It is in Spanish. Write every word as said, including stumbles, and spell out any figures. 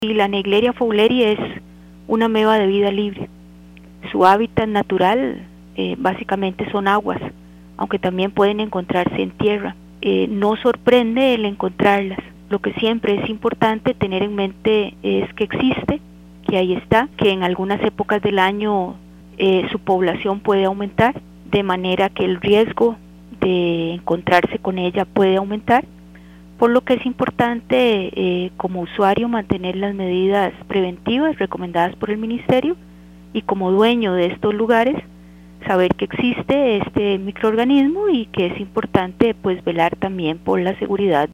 Y la Naegleria fowleri es una ameba de vida libre. Su hábitat natural eh, básicamente son aguas, aunque también pueden encontrarse en tierra. Eh, no sorprende el encontrarlas. Lo que siempre es importante tener en mente es que existe, que ahí está, que en algunas épocas del año eh, su población puede aumentar, de manera que el riesgo de encontrarse con ella puede aumentar, por lo que es importante eh, como usuario mantener las medidas preventivas recomendadas por el Ministerio, y como dueño de estos lugares saber que existe este microorganismo y que es importante pues velar también por la seguridad